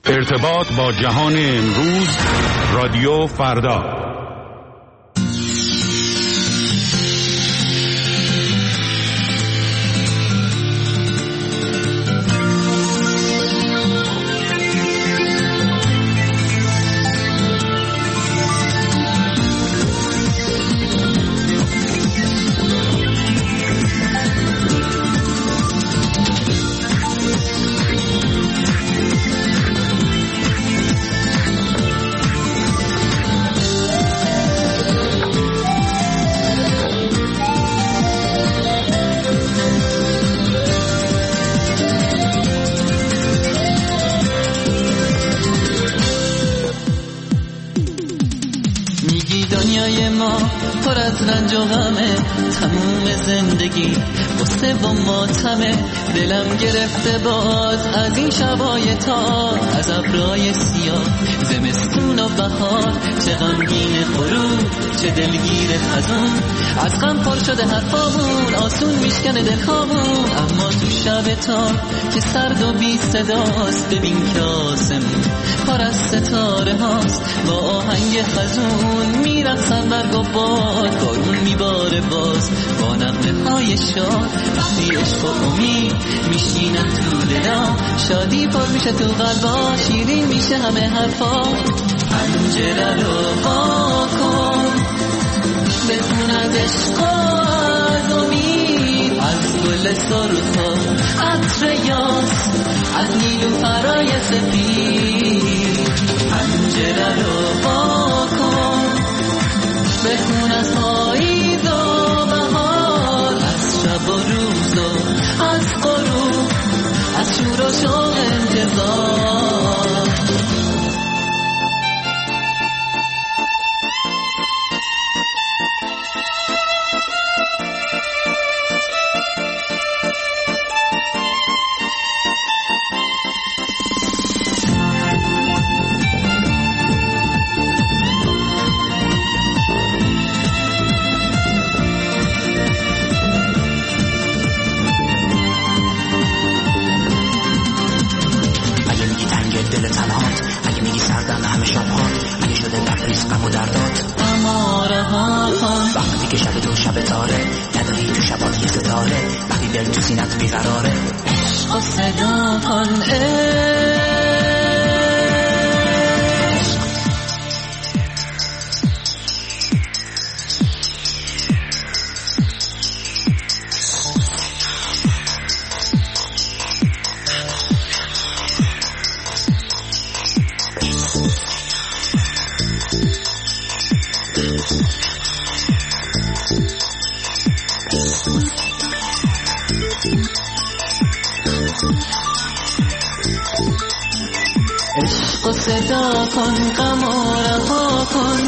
ارتباط با جهان امروز، رادیو فردا. دنیای ما پر از رنج و غمه، تموم زندگی غصه و ماتمه. دلم گرفته باز از این شبای تار، از ابرای سیاه زمستون و بهار. چه غمگین غروب، چه دلگیر خزون، از غم پر شده حرفامون، آسون میشکنه دلخامون. اما تو شب تار که سرد و بی صداست، ببین که آسمون پر از ستاره هاست. با آهنگ خزون میرقصن برگ و باد، بارون میباره باز با نغمه های شاد. وقتی عشق و امید میشینن تو دلا، شادی پر میشه تو قلبا، شیرین میشه همه حرفا. پنجره رو وا کن، بخون از عشق و از امید، از گل سرخ و عطر یاس، از نیلوفرای سفید. پنجره رو وا کن، بخون از پاییز و بهار، از شب و روز و از غروب، از شور و شوق انتظار. وقتی که شب تو شب تاره، نداری تو شبات یه ستاره، وقتی دل تو سینت بیقراره، عشق و صدا کن عشق و صدا کن، غم و رها کن.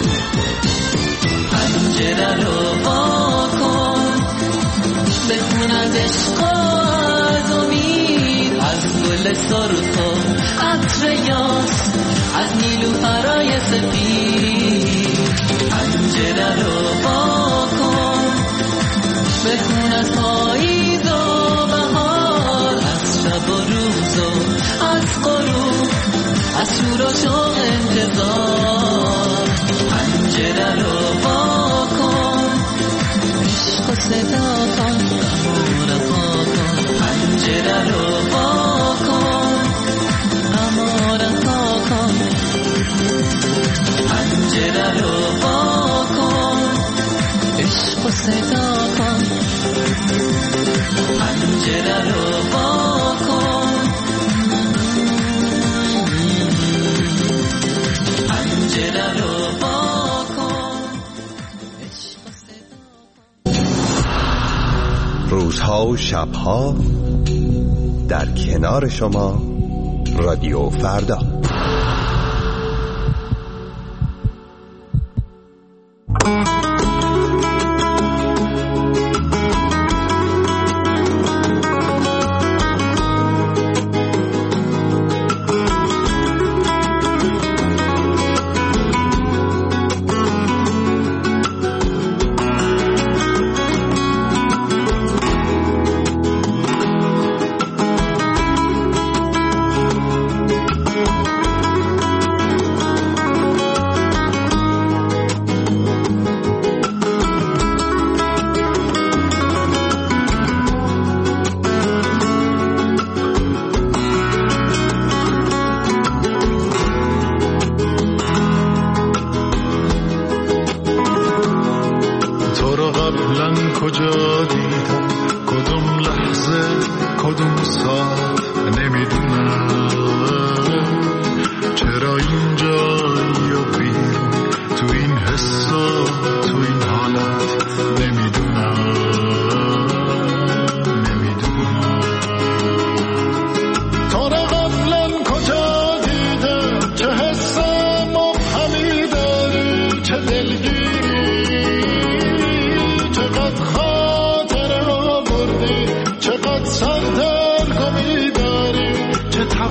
پنجره رو وا کن، بخون از عشق و از امید، از گل سرخ و عطر یاس، از نیلوفرای سفید. پنجره رو وا کن، بخون از پاییز و بهار، از شب و روز و از غروب، از شور و شوق انتظار. پنجره رو وا کن، عشق و صدا کن، غم و رها کن. پنجره رو وا کن، غم و رها کن. پنجره رو وا کن، عشق و صدا کن. پنجره رو وا کن، پنجره رو وا کن، عشق و صدا کن. روزها و شبها در کنار شما، رادیو فردا.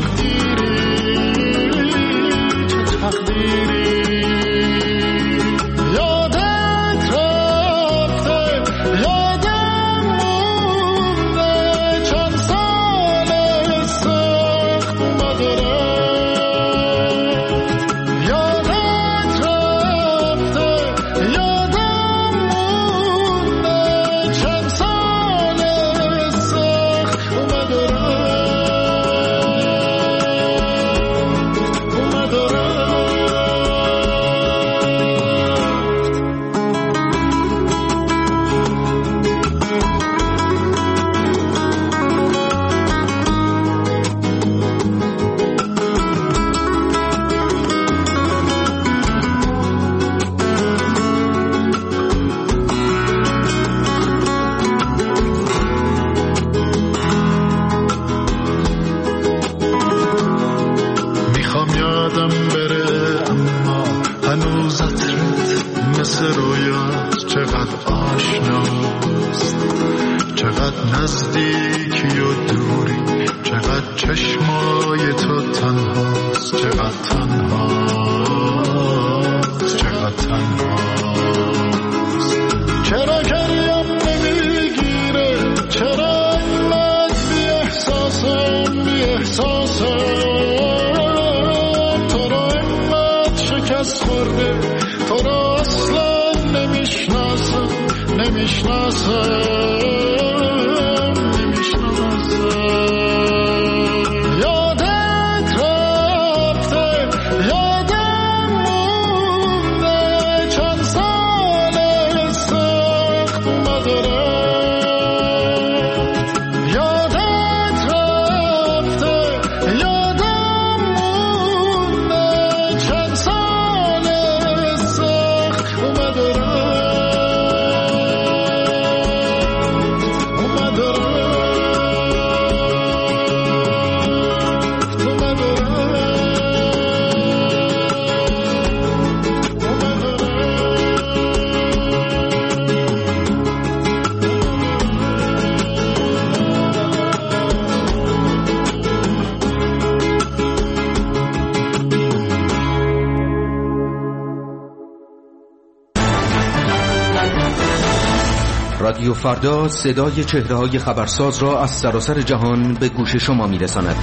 رادیو فردا صدای چهره‌های خبرساز را از سراسر جهان به گوش شما می‌رساند.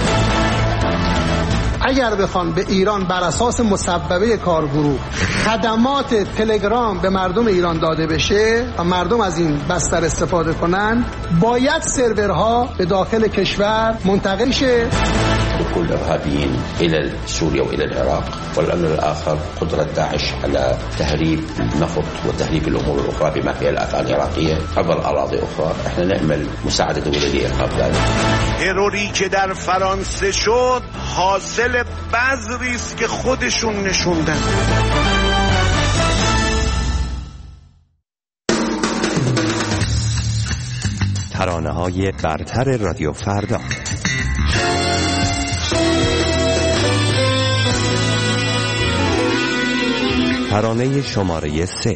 اگر بخوان به ایران بر اساس مصوبه کارگروه خدمات تلگرام به مردم ایران داده بشه و مردم از این بستر استفاده کنن، باید سرورها به داخل کشور منتقل شه. دخول الإرهابيين إلى سوريا وإلى العراق، والأمر الآخر قدرة داعش على تهريب النفط وتهريب الأمور الأخرى بما فيها الأفعال العراقية عبر أراضي أخرى. احنا نأمل مساعدة دولة الإرهاب ذلك. تروری که در فرانسه شد حاصل بذری است که خودشون نشوندن. ترانه‌های برتر رادیو فردا. ترانه شماره 3.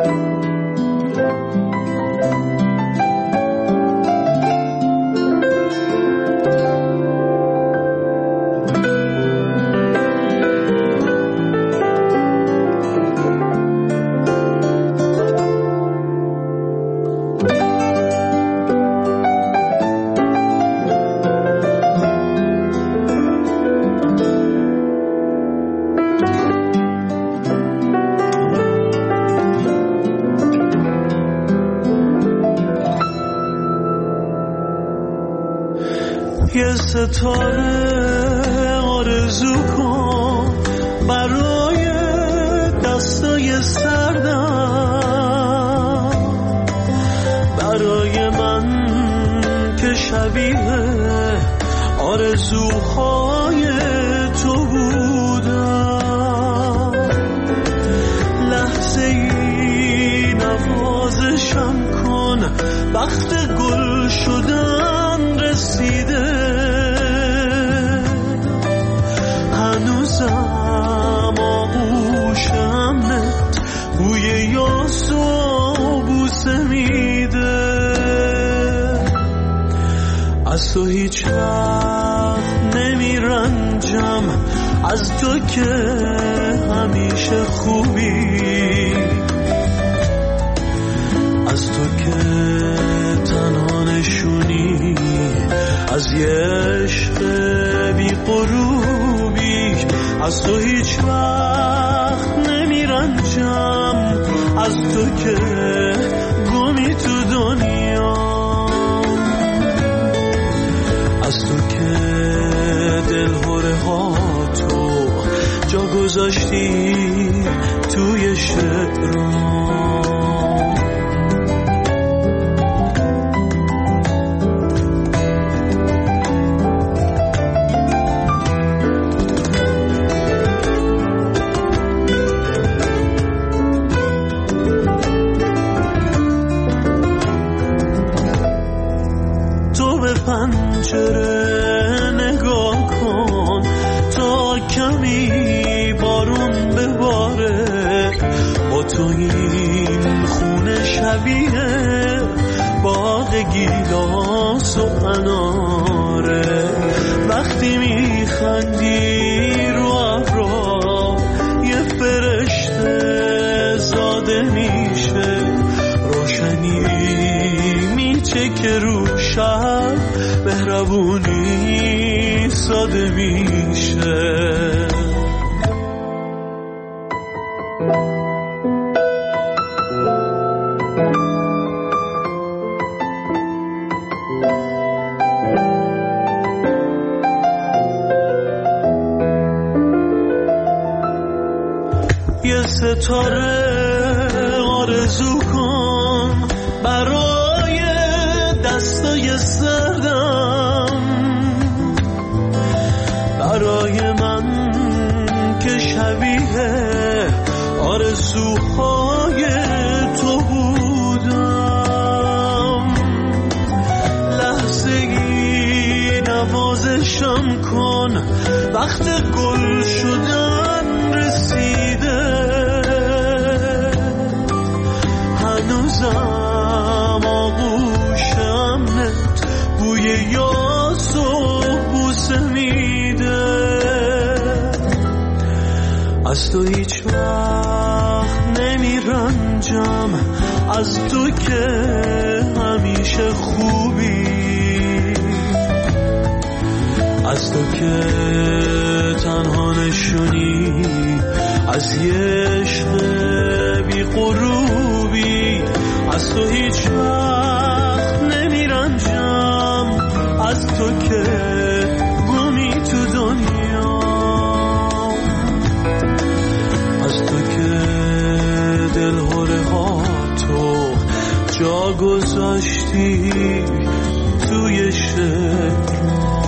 یه ستاره آرزو کن برای دستای سردم، برای من که شبیه آرزوهای تو بودم. لحظه ای نوازشم کن، وقت گل شدن رسیده. هنوزم آغوشمت بوی یاس و بوسه میده. از تو هیچ وقت نمیرن نمیرنجم از تو که همیشه خوبی، از تو که تنها نشونی از یه عشق بی غروبی، از تو هیچ وقت نمیرنجم، از تو که گمی تو دنیا، از تو که دلهوره ها تو جا گذاشتی توی شعرام. پنجره نگاه کن تا کمی بارون بباره، با تو این خونه شبیه باغ گیلاس و اناره، وقتی میخندی رو ابرا یه فرشته زاده میشه، روشنی میچکه رو شب مهربونی ساده میشه. یه ستاره آرزو کن برای دستای سردم، برای من که شبیه آرزوهای تو بودم، لحظه ای نوازشم کن وقت گل شدن رسیده، هنوزم آغوش امنت بوی یاس و بوسه میده، از تو هیچ وقت نمیرنجم، از تو که همیشه خوبی، از تو که تنها نشونی از یه عشق بی غروبی، از تو هیچ وقت نمیرنجم، از تو که گمی تو دنیا، از تو که دلهوره ها تو جا گذاشتی توی شعر.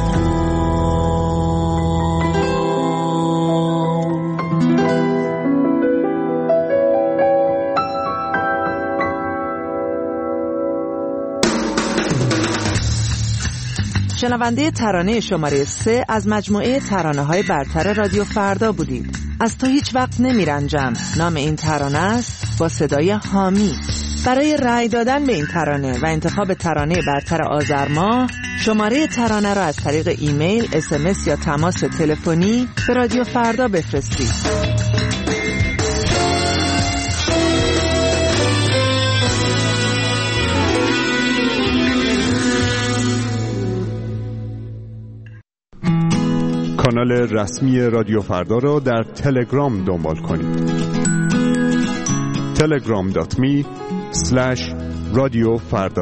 شنونده ترانه شماره 3 از مجموعه ترانه‌های برتر رادیو فردا بودید. از تو هیچ وقت نمیرنجم نام این ترانه است، با صدای حامی. برای رأی دادن به این ترانه و انتخاب ترانه برتر آذر ماه، شماره ترانه را از طریق ایمیل، SMS یا تماس تلفنی به رادیو فردا بفرستید. کانال رسمی رادیو فردا را در تلگرام دنبال کنید. telegram.me/رادیو فردا.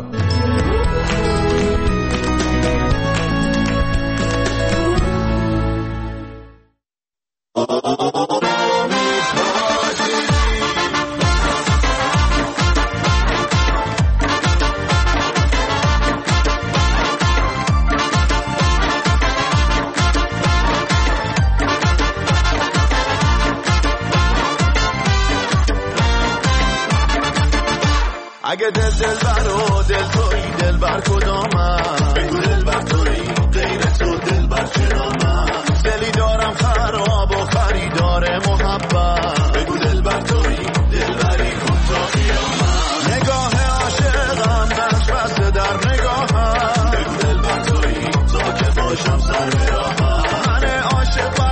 اگه دل بر و دل تویی دل بر کدامم، بگو دل بر تویی غیر تو دل بر چرامم، دلی دارم خراب و خریدار محبت، بگو دل بر تویی دل بری کن تا قیامت، نگاه عاشقم نقش بسته در نگاهم، بگو دل بر تویی تا که باشم سر به راهم، من عاشق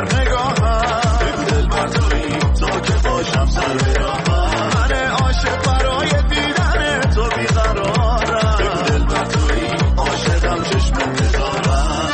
در نگاهم بگو دلبر تویی تا که باشم سر به راهم من عاشق برای دیدن تو بیقرارم بگو دلبر تویی عاشقم چشم بذارم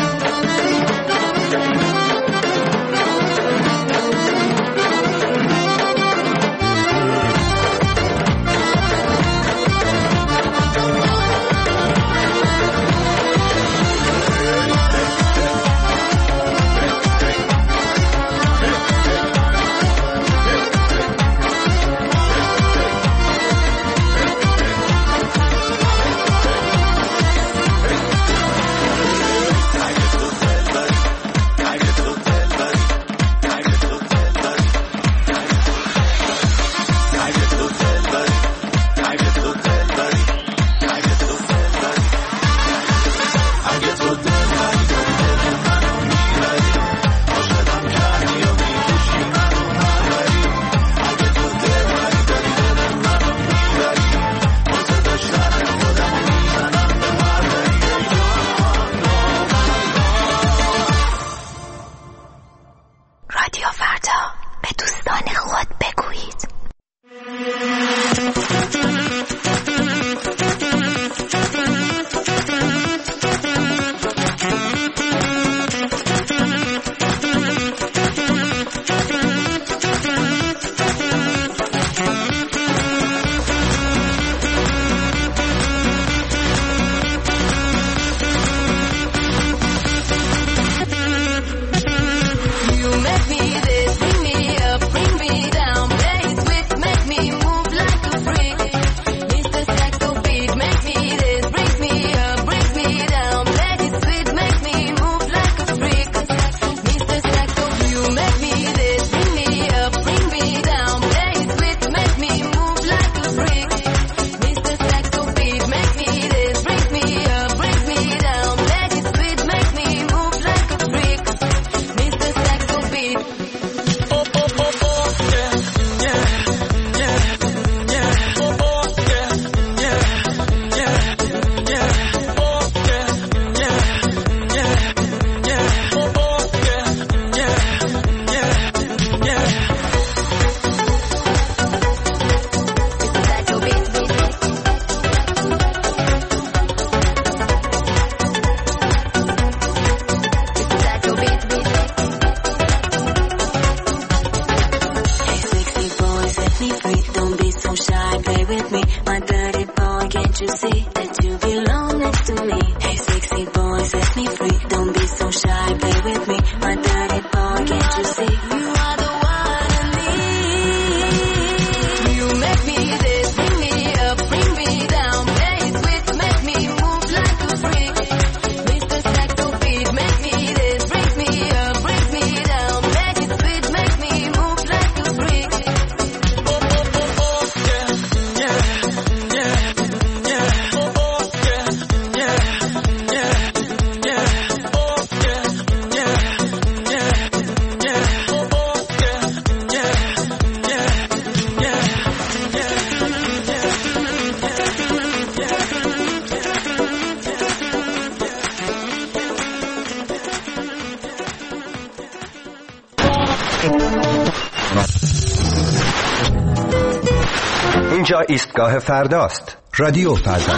اینجا ایستگاه فرداست. رادیو فردا.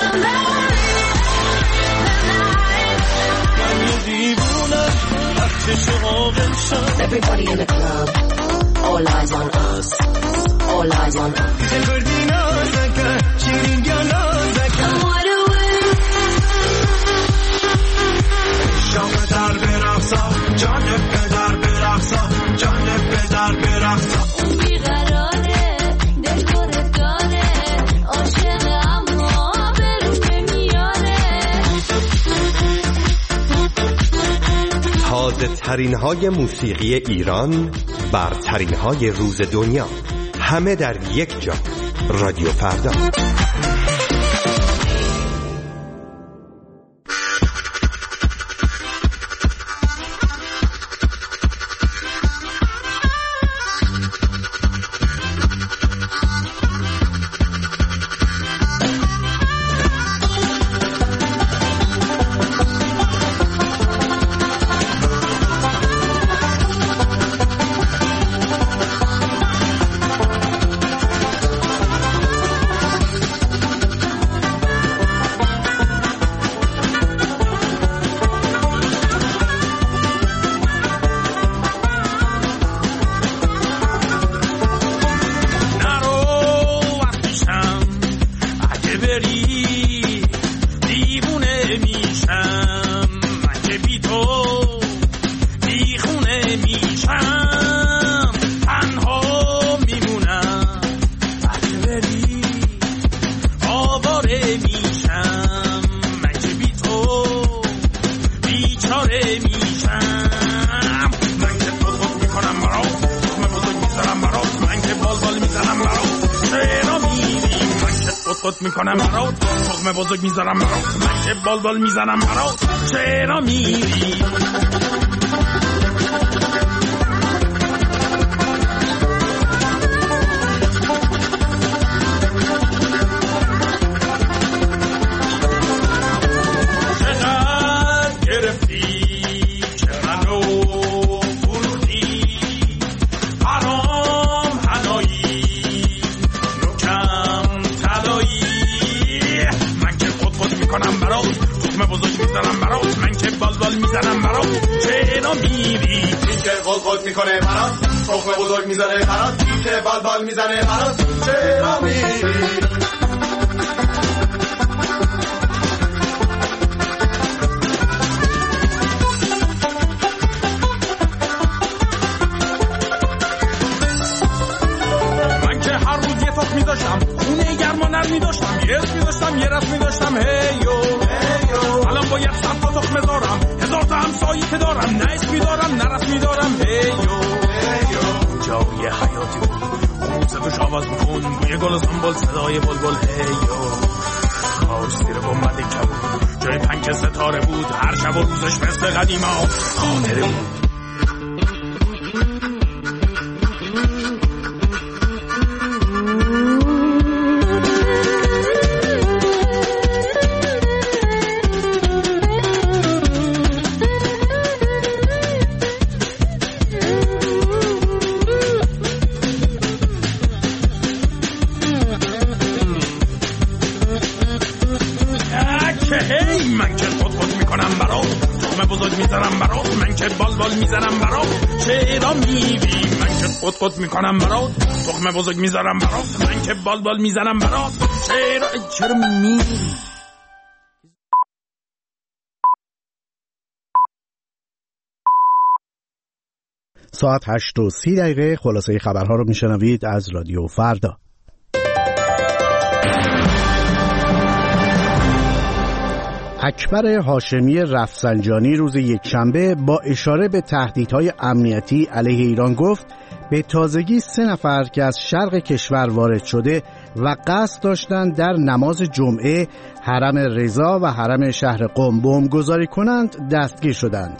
Everybody in the club, all eyes on us, all eyes on us. تازه ترین های موسیقی ایران، برترین های روز دنیا، همه در یک جا. رادیو فردا. میشم تنها میمونم وقتی بری آواره میشم من که بی تو بیچاره میشم من که بزرگ میکنم برات من بزرگ میزنم برات من که بال میزنم برات چرا میری من که قط میکنم برات تخم بزرگ میزنم برات من که بال میزنم برات چرا میری قط میکنه برات تخم بزرگ میزنه برات که بال میزنه برات چرا میری من که هر روز یه تخم میداشتم خونه گرم و نرم میداشتم یه اسم میداشتم یه رسم میداشتم هیو الان باید 100 تا تخم دارم 1000 تا همسایی که دارم نه اسمی دارم نه رسمی دارم هیو جای حیاتی بود اون صداش آواز بکن بوی گل و سنبول صدای بلبل هیو کاش زیر گنبد کبود جای پنک ستاره بود هر شب و روزش مثل قدیما خاطره بود میزنم برات چرا میری من که قط میکنم برات تخم بزرگ میذارم برات من که بال میزنم برات چرا میری ساعت 8:30 خلاصه خبرها رو میشنوید از رادیو فردا. اکبر هاشمی رفسنجانی روز یکشنبه با اشاره به تهدیدهای امنیتی علیه ایران گفت به تازگی 3 نفر که از شرق کشور وارد شده و قصد داشتند در نماز جمعه حرم رضا و حرم شهر قم بمبگذاری کنند دستگیر شدند.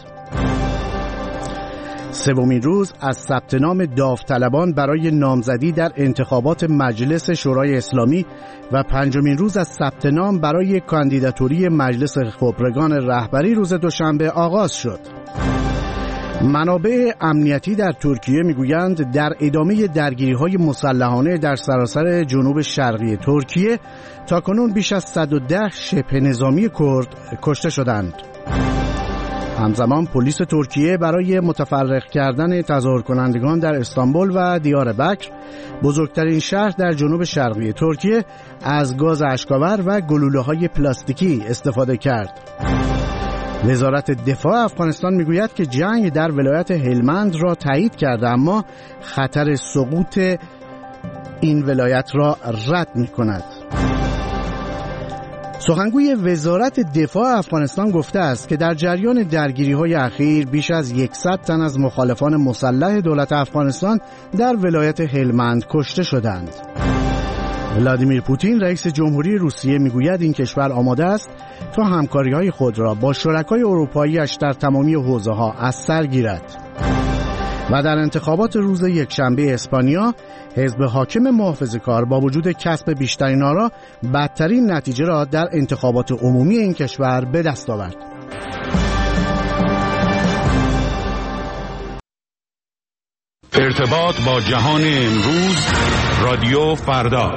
3مین روز از ثبت نام داوطلبان برای نامزدی در انتخابات مجلس شورای اسلامی و 5مین روز از ثبت نام برای کاندیداتوری مجلس خبرگان رهبری روز دوشنبه آغاز شد. منابع امنیتی در ترکیه میگویند در ادامه درگیری‌های مسلحانه در سراسر جنوب شرقی ترکیه تاکنون بیش از 110 شبه نظامی کرد کشته شدند. همزمان پلیس ترکیه برای متفرق کردن تظاهر کنندگان در استانبول و دیاربکر بزرگترین شهر در جنوب شرقی ترکیه از گاز اشک‌آور و گلوله‌های پلاستیکی استفاده کرد. وزارت دفاع افغانستان میگوید که جنگ در ولایت هلمند را تایید کرده اما خطر سقوط این ولایت را رد می‌کند. سخنگوی وزارت دفاع افغانستان گفته است که در جریان درگیری‌های اخیر بیش از 100 تن از مخالفان مسلح دولت افغانستان در ولایت هلمند کشته شدند. ولادیمیر پوتین رئیس جمهوری روسیه میگوید این کشور آماده است تا همکاری‌های خود را با شرکای اروپایی‌اش در تمامی حوزه‌ها از سر گیرد. و در انتخابات روز یکشنبه اسپانیا حزب حاکم محافظه‌کار با وجود کسب بیشترین آرا بدترین نتیجه را در انتخابات عمومی این کشور به دست آورد. ارتباط با جهان امروز رادیو فردا.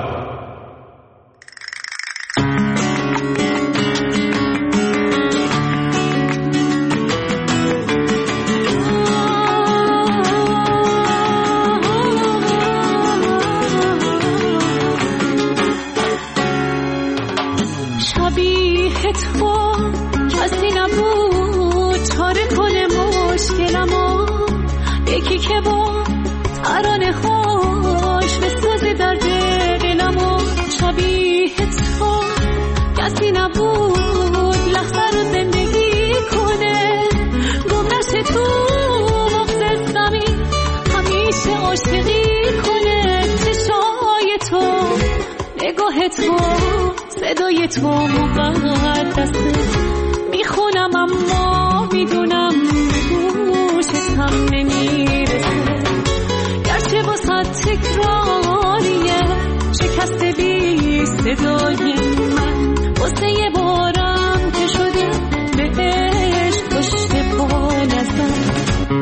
کسی نبود چاره کنه مشکلمو یکی که با ترانه هاش بسازه درد دلمو شبیه تو کسی نبود لحظه رو زندگی کنه گم نشه تو مغز زمین همیشه عاشقی کنه چشای تو نگاه تو صدای تو مقدسه میخونم اما میدونم گوشت هم نمیرسه گرچه واسه تکراریه شکست بی صدای من واسه یه بارم که شده بهش پشت پا نزن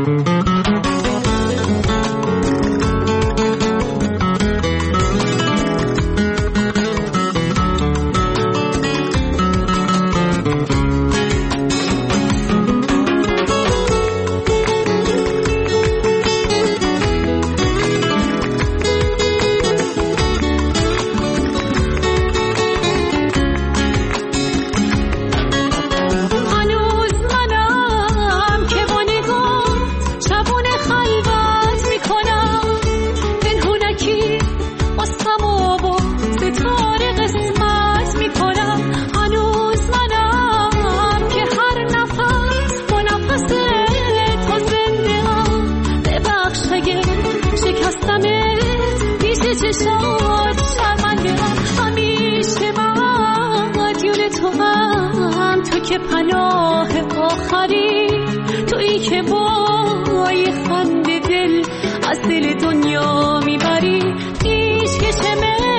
که پناه آخری تویی که با یه خنده دل از دل دنیا میبری پیش کش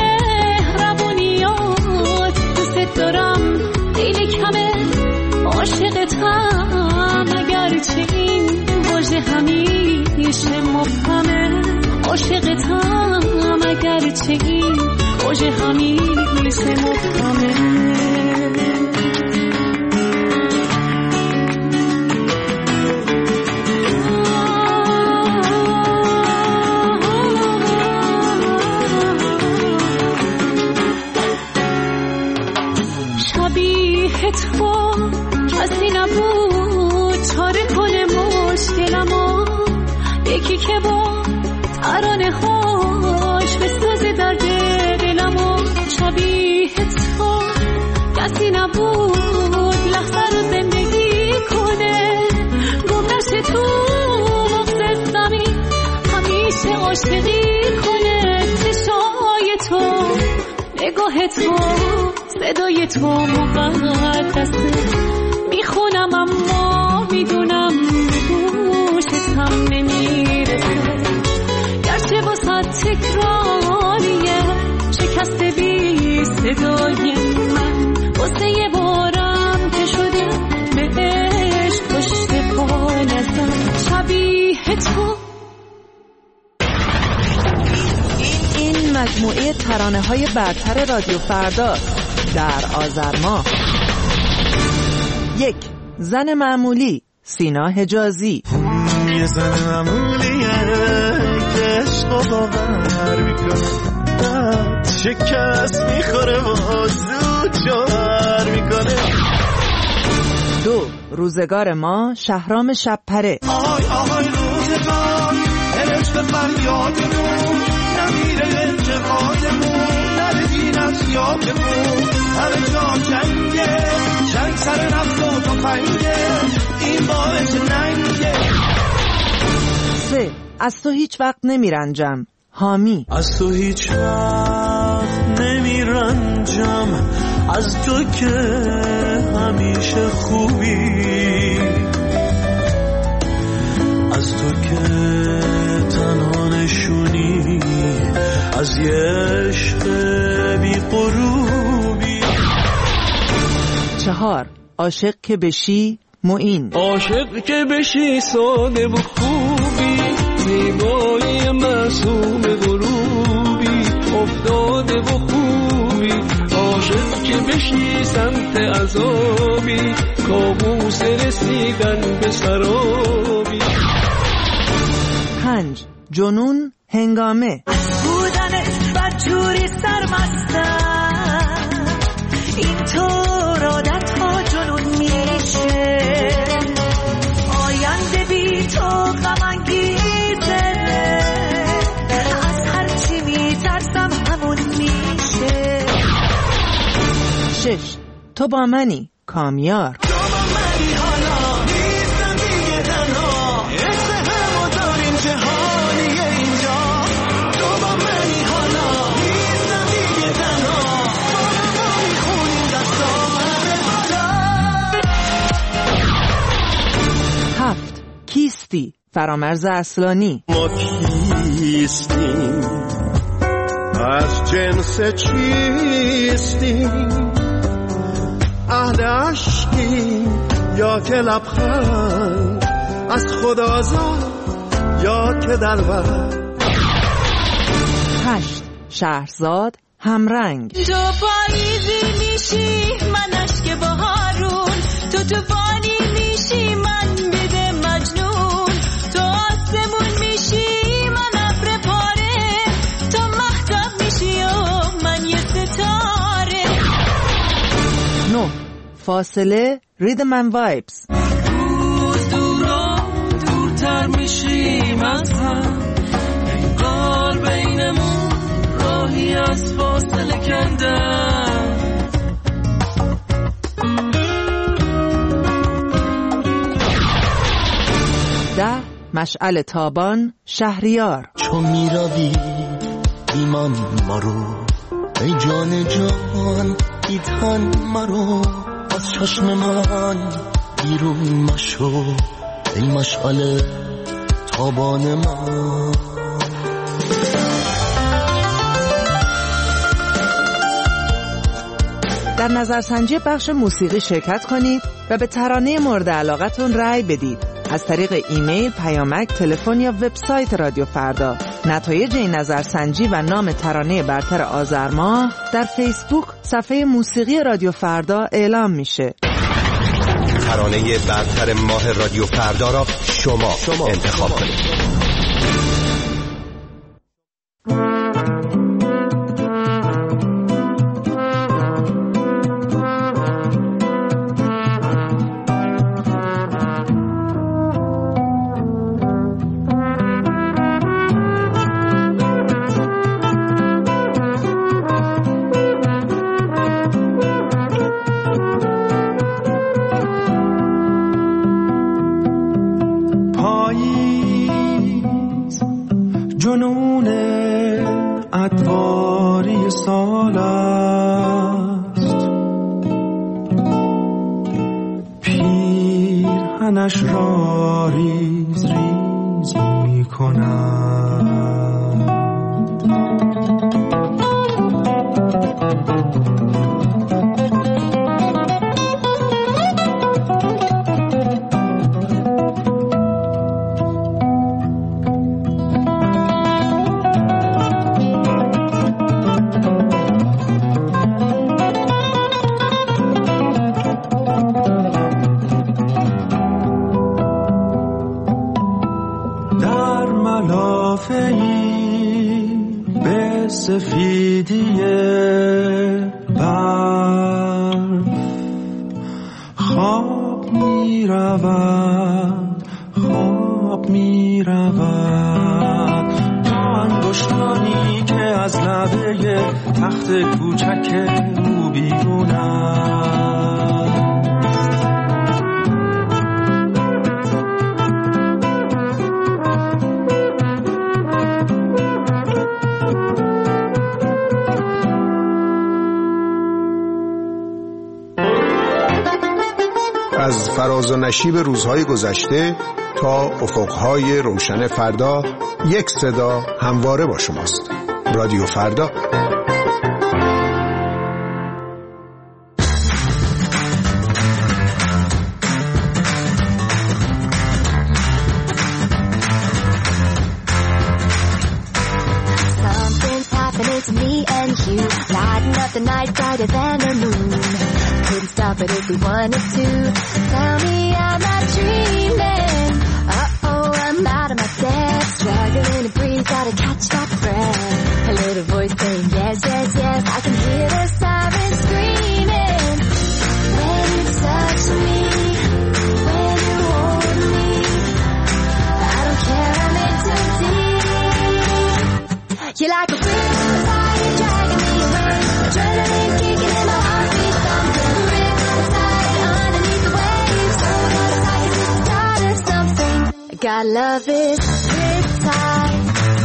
مهربونیات دوست دارم خیلی کمه عاشقتم اگرچه این واژه همیشه مبهمه عاشقتم اگرچه این واژه همیشه مبهمه تو کسی نبود چاره کنه مشکلمو یکی که با ترانه هاش بسازه درد دلمو شبیه تو کسی نبود لحظه رو زندگی کنه گم نشه تو مغز زمین همیشه عاشقی کنه چشای تو نگاه تو صدای تو مقدسه میخونم اما میدونم گوشت هم نمیرسه گرچه واسه تکراریه شکست بی صدای من واسه یه بارم که شده بهش پشت پا نزن شبیه تو. این مجموعه ترانه‌های برتر رادیو فردا در آذر ماه. 1. زن معمولی سینا حجازی. یه زن معمولیه که عشقو باور میکنه شکست میخوره و زود جوهر میکنه. 2. روزگار ما شهرام شبپره. آهای آهای روزگار عشق فریادمون نمیره انتقادمون ندید از یادمون همه جا جنگه جنگ سر نفت و تفنگه این باعث ننگه. 3. از تو هیچ وقت نمیرنجم حامی. از تو هیچ وقت نمیرنجم از تو که همیشه خوبی از تو که تنها نشونی از یه عشق بی غروبی. 4. عاشق که بشی معین. عاشق که بشی ساده و خوبی زیبایی معصوم غروبی افتاده و خوبی عاشق که بشی سمت عذابی کابوس رسیدن به سرابی. 5. جنون هنگامه. بودنت بدجوری سرمستم اینطور عادت ها جنون میشه آینده بی تو غم انگیزه تو با منی کامیار. کیستی فرامرز اصلانی. ما کیستیم، از جنس چیستیم، اهل عشقیم یا که لبخند، از خدازاد یا که دلبر. 8 شهرزاد همرنگ. تو پاییزی میشی من اشک بهارون، تو طوفانی میشی من بده مجنون، تو آسمون میشی من ابر پاره، تو مهتاب میشی و من یه ستاره. 9 فاصله ریدم اند وایبز. روز دورتر میشیم از هم، انگار بینمون راهی از فاصله کندن. 10 مشعل تابان شهریار. چون میروی ایمان مرو، ای جان جان ایتان مرو، از چشم من بیرون مشو، ای مشعل تابان من. در نظرسنجی بخش موسیقی شرکت کنید و به ترانه مورد علاقتون رأی بدید. از طریق ایمیل، پیامک، تلفن یا وبسایت رادیو فردا. نتایج این نظرسنجی و نام ترانه برتر آذر ماه در فیسبوک صفحه موسیقی رادیو فردا اعلام میشه. ترانه برتر ماه رادیو فردا را شما انتخاب کنید. جنون ادواری سال است، پیرهنش را ریز ریز می کند. به سفیدی برف خواب می رود، خواب می رود. تا انگشتانی که از لبه تخت کوچک او بیرون است. از فراز و نشیب روزهای گذشته تا افقهای روشن فردا، یک صدا همواره با شماست. رادیو فردا. Something's happening to me and you, lighting up the night brighter than the moon. Couldn't stop it if we wanted to. Tell me I'm not dreaming. Uh-oh, I'm out of my depth, struggling to breathe, gotta catch my breath. A little voice saying yes, yes, yes, I can hear the sirens screaming. When you touch me, when you hold me, I don't care, I'm in too deep. You're like a river, fire dragging me away, adrenaline kicking in my heartbeat, something real. Gotta love it riptide.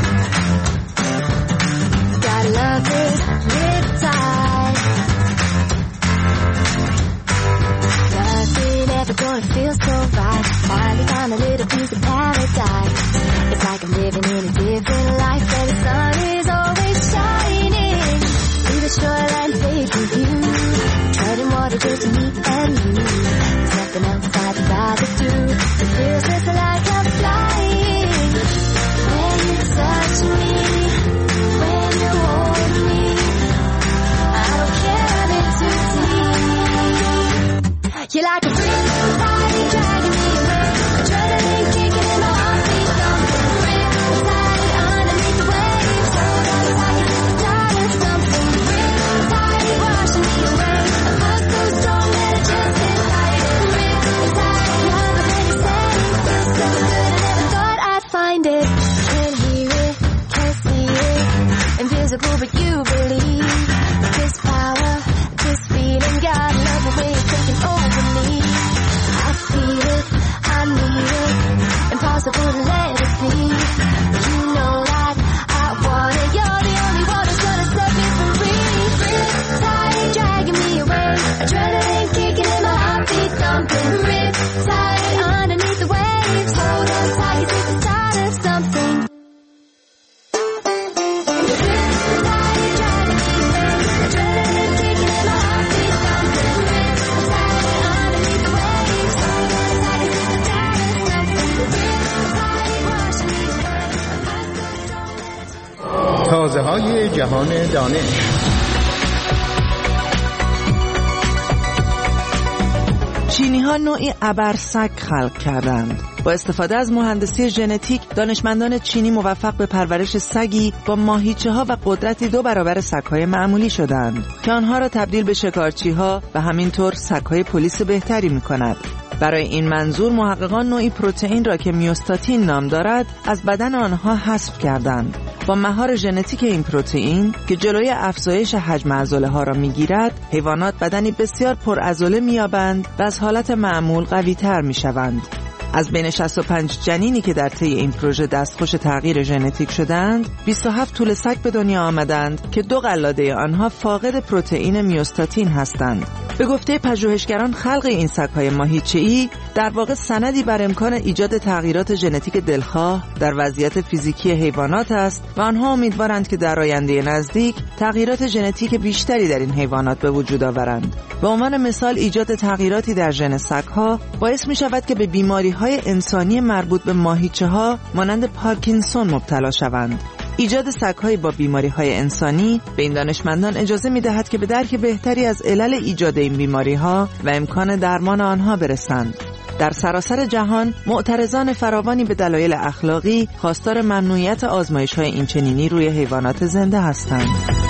Gotta love it riptide. Nothing ever gonna feel so right. Finally found a little piece of paradise. It's like I'm living in a different life where the sun is always shining. Through the shoreline paved with you, treading water just me and you. There's nothing else I'd rather do. It feels just like I'm flying. When you touch me, when you hold me, I don't care, I'm in too deep. You're like a riptide dragging me away, adrenaline kicking in my heartbeat thumping. Riptide underneath the waves, hold on tight, it's the start of something. Riptide washing me away, a love so strong that it just hit right. Riptide, love of any setting, feels so good I never thought I'd find it. Can't hear it, can't see it, invisible but you believe. This power, this feeling, got love the way it's taking over me. I feel it, I need it, impossible to let it be. You know that I want it, you're the only one who's gonna set me free. Riptide dragging me away, adrenaline kicking in my heartbeat thumping. Riptide underneath the waves, hold on tight, 'cause it's the start of something. Riptide dragging me away, adrenaline kicking in my heartbeat thumping. Riptide underneath the waves, hold on tight, 'cause it's the start of something. Riptide washing me away, a love so strong that تازه‌های جهان دانش. چینی‌ها نوعی ابرسگ خلق کردند. با استفاده از مهندسی ژنتیک، دانشمندان چینی موفق به پرورش سگی با ماهیچه‌ها و قدرتی 2 برابر سگ‌های معمولی شدند که آنها را تبدیل به شکارچی‌ها و همینطور سگ‌های پلیس بهتری می‌کند. برای این منظور محققان نوعی پروتئین را که میوستاتین نام دارد از بدن آنها حذف کردند. با مهار ژنتیک این پروتئین که جلوی افزایش حجم عضله‌ها را می‌گیرد، حیوانات بدنی بسیار پرعضله می‌یابند و از حالت معمول قوی‌تر می‌شوند. از بین 65 جنینی که در طی این پروژه دستخوش تغییر ژنتیک شدند، 27 توله سگ به دنیا آمدند که 2 قلاده آنها فاقد پروتئین میوستاتین هستند. به گفته پژوهشگران، خلق این سگ‌های ماهیچه‌ای در واقع سندی بر امکان ایجاد تغییرات ژنتیک دلخواه در وضعیت فیزیکی حیوانات است و آنها امیدوارند که در آینده نزدیک تغییرات ژنتیک بیشتری در این حیوانات به وجود آورند. به عنوان مثال، ایجاد تغییراتی در ژن سگ‌ها باعث می‌شود که به بیماری‌های انسانی مربوط به ماهیچه‌ها مانند پارکینسون مبتلا شوند. ایجاد سگ‌های با بیماری‌های انسانی به این دانشمندان اجازه می‌دهد که به درک بهتری از علل ایجاد این بیماری‌ها و امکان درمان آنها برسند. در سراسر جهان معترضان فراوانی به دلایل اخلاقی خواستار ممنوعیت آزمایش‌های اینچنینی روی حیوانات زنده هستند.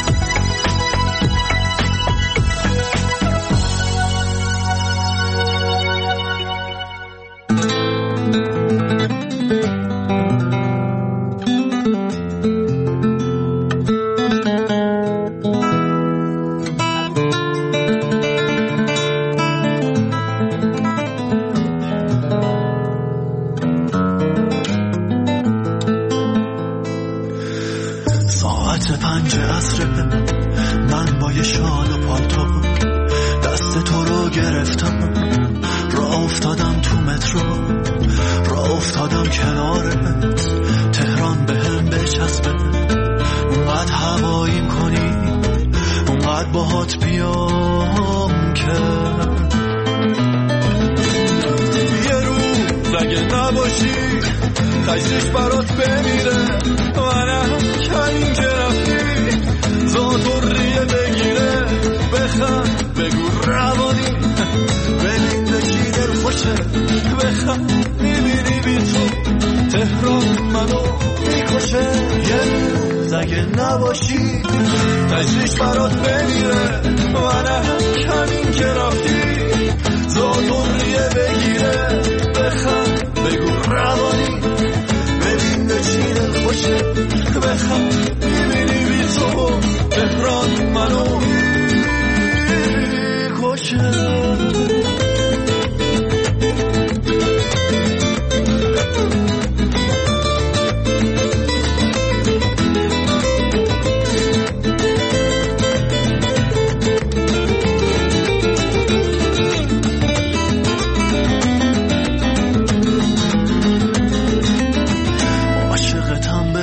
تجریش برات بمیره منم کمین که رفتی زادوریه بگیره بخند بگو روانی ببین به کی دل خوشه بخند میبینی بی تو تهران منو میکشه یه روز اگه نباشی تجریش برات بمیره منم کمین که رفتی زادوریه بگیره بخند بگو روانی خوشه بخوام میبینی بی تو تهران منو میکشه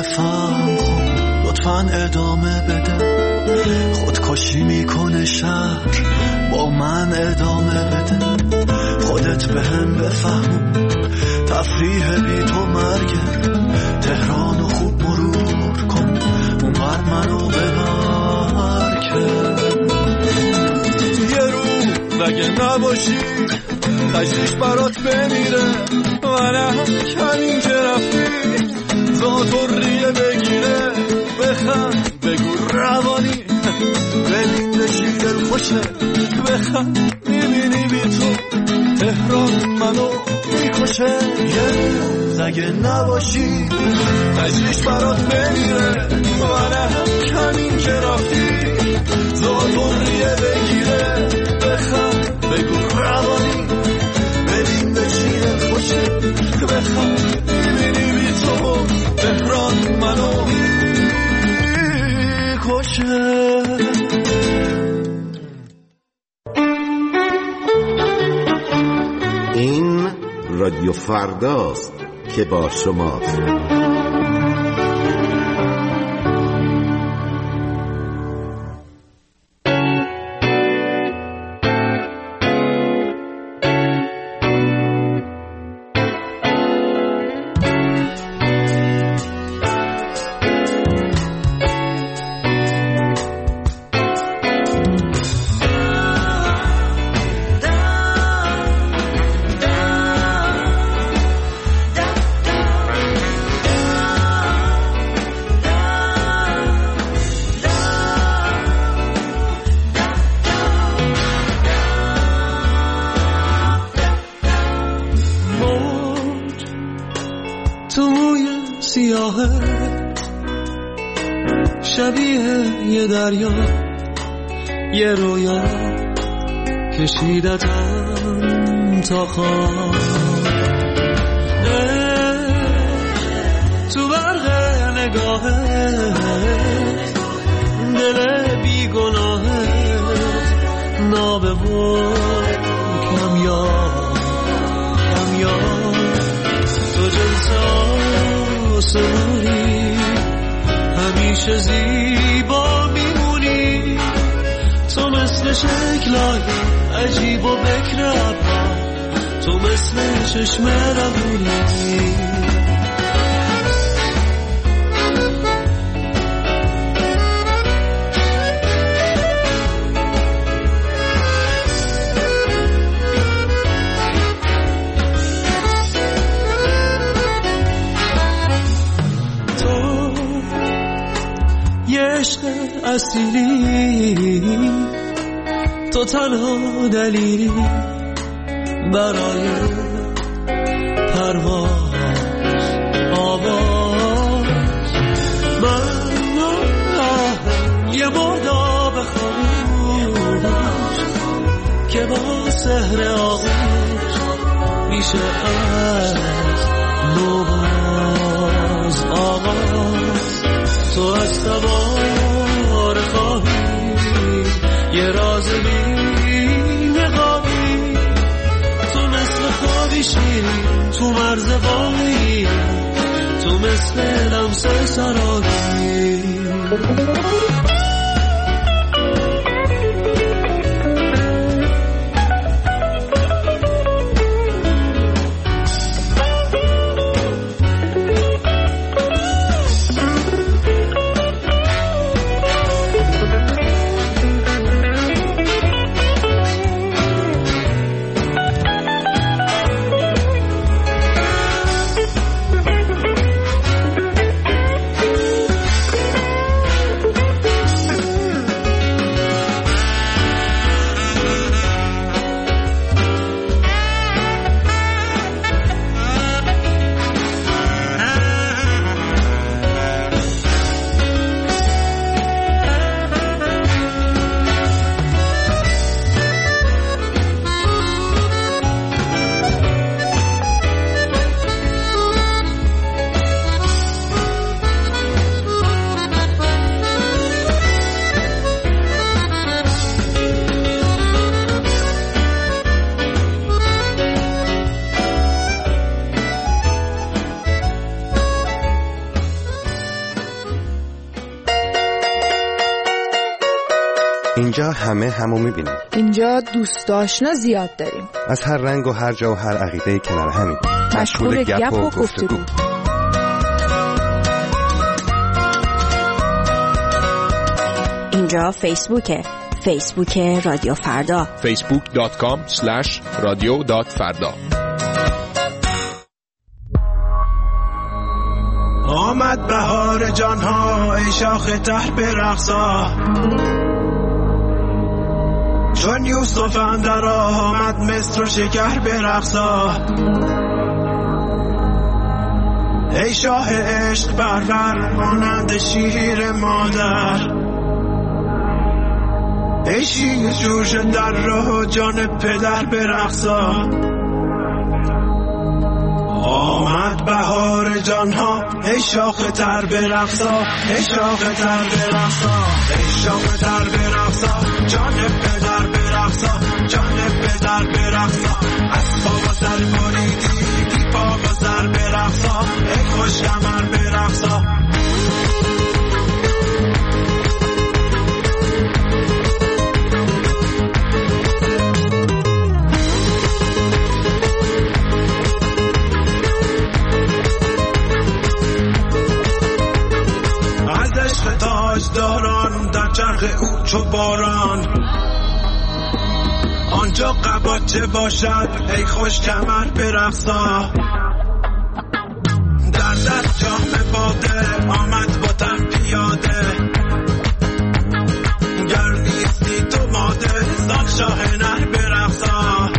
بفهم خب لطفاً ادامه بده خودکشی میکنه شهر با من ادامه بده خودت بهم بفهم تفریح بی تو مرگه تهرانو خوب مرور کن اونور منو ببر که یه رو اگه نباشی تجریش برات بمیره منم همین که رفتی زاتوریه بگیره بخند بگو روانی ببین بشی دل خوشه بخند میبینی بی تو تهران منو میکشه یه روز اگه نباشی تجریش برات بمیره منم همین که رفتی زاتوریه بگیره بخند بگو روانی ببین بشی دل خوشه بخند میبینی بی تو تهران منو میکشه این رادیو فرداست که با شماست. شبیه یه دریا یه رویا کشیدتم تا خواب تو برق نگاهت دل بیگناهت نابه و کمیاب تو جنس آسمونی همیشه زیبا میمونی تو مثل شکلای عجیب و بکر ابرا تو مثل چشم روونی عشق اصیلی تو تنها دلیلی برای پرواز آواز من یه مرداب خاموش که با سحر آغوش میشه از نوباز آغاز تو از سوار خواهی یه راز بی نقابی تو مثل خوابی شیری تو مرز باقی تو مثل لمس سرابی اینجا همه همو میبینیم. اینجا دوست آشنا زیاد داریم. از هر رنگ و هر جا و هر عقیده کنار همین. مشغول گپ و گفتگو. اینجا فیسبوکه. فیسبوک رادیو فردا. facebook.com/radio.farda. آمد بهار جانها ای شاخ تر برقصا، چون یوسف اندر آمد مصر و شکر برقصا. ای شاه عشق پرور مانند شیر مادر، ای شیر جوش در راه جان پدر برقصا. آمد بهار جانها ای شاخ تر برقصا، ای شاخ تر برقصا، ای شاخ تر برقصا، جان پدر برقصا، جان پدر برقصا. از پا و سر بریدی بی پا و سر برقصا، ای خوش کمر برقصا. داران در چرخ او چو باران، آنجا قباچه باشد ای خوش کمر برقصا. در دست جام باده آمد با تن پیاده، گر نیستی تو ماده زان شاه نر برقصا.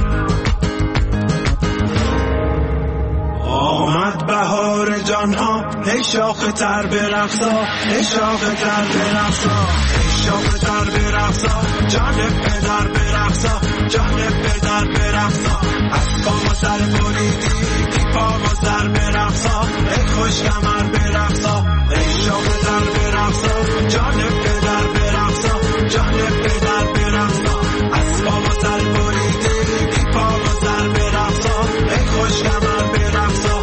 آمد بهار جانها ای شاخ تر برقصا، ای شاخ تر برقصا، ای شاخ تر برقصا، جان پدر برقصا، جان پدر برقصا. از پا و سر بریدی بی پا و سر برقصا، ای خوش کمر برقصا. ای شاخ تر برقصا، جان پدر برقصا، جان پدر برقصا. از پا و سر بریدی بی پا و سر برقصا، ای خوش کمر برقصا.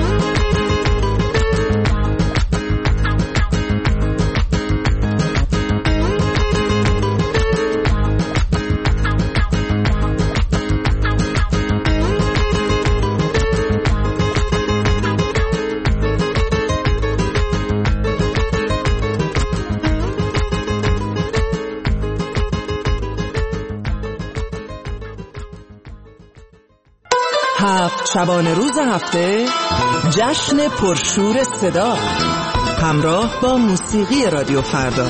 هفت شبانه روز هفته جشن پرشور صدا همراه با موسیقی رادیو فردا.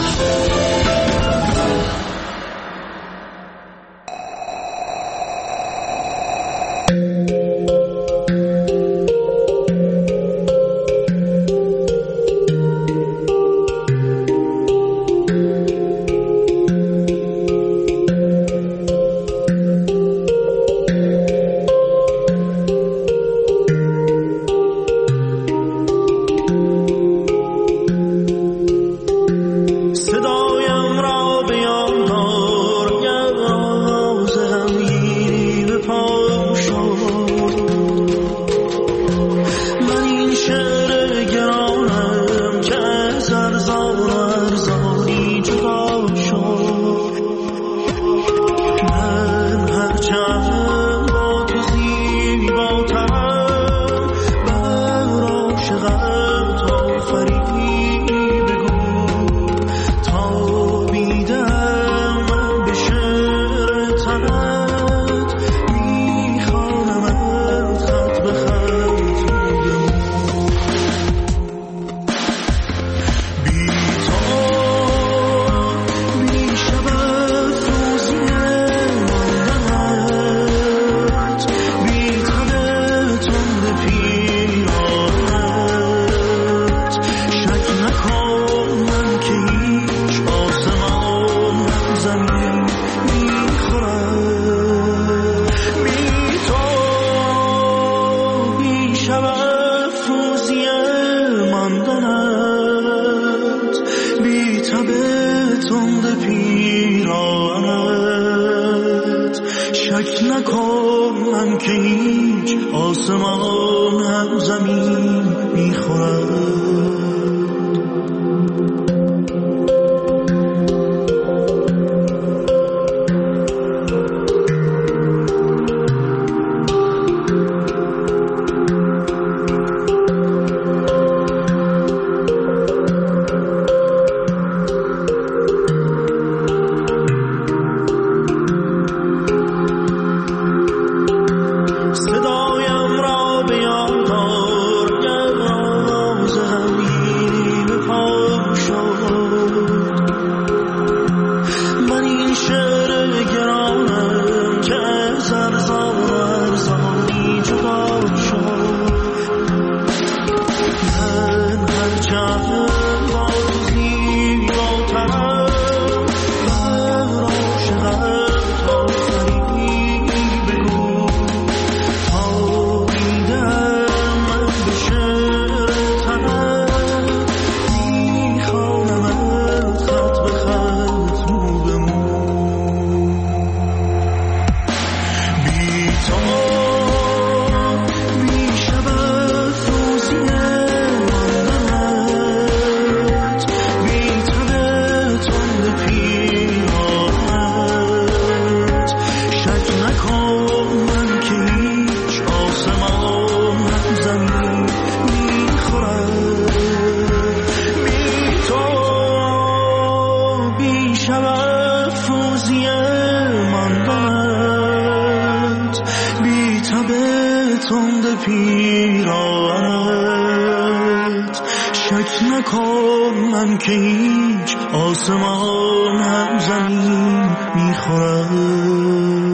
پیراهنت. شک نکن من که هیچ آسمان هم زمین میخورم.